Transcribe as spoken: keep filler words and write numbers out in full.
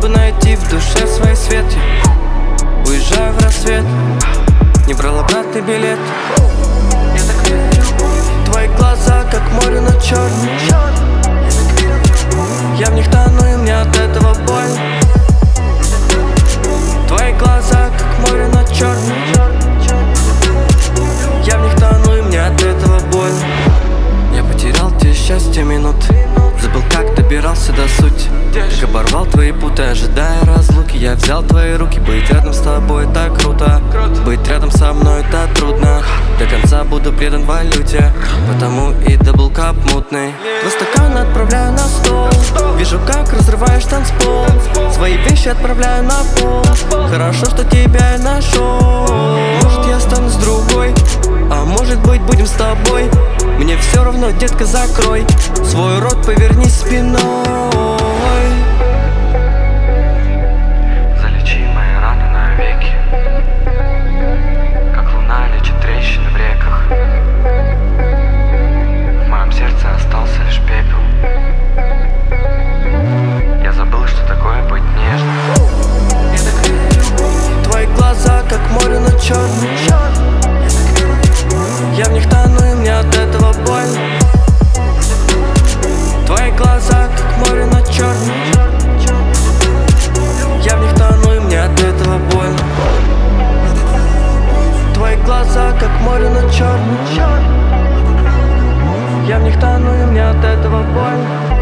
чтобы найти в душе свой свет. Я уезжаю в рассвет, не брал обратный билет. Я так верю в любовь. Твои глаза, как море, но черные. Я в них тону, и мне от этого больно. Твои глаза, как море, но черные. Я в них тону, и мне от этого больно. Я потерял те счастья минут, забыл, как добирался до сути. Как оборвал твои путы, ожидая разлуки. Я взял твои руки, быть рядом с тобой так круто. Быть рядом со мной так трудно. До конца буду предан валюте, потому и даблкап мутный. Два стакана отправляю на стол, вижу, как разрываешь танцпол. Свои вещи отправляю на пол. Хорошо, что тебя я нашел. Может, я стану с другой, а может быть, будем с тобой. Мне все равно, детка, закрой свой рот, поверни спиной. Залечи мои раны навеки, как луна лечит трещины в реках. В моем сердце остался лишь пепел. Я забыл, что такое быть нежным. Я так верю в любовь. Твои глаза, как море, но черные. Я в них тону, и мне от этого больно. Твои глаза, как море, но черные. Я в них тону, и мне от этого больно. Твои глаза, как море, но черные. Я в них тону, и мне от этого больно.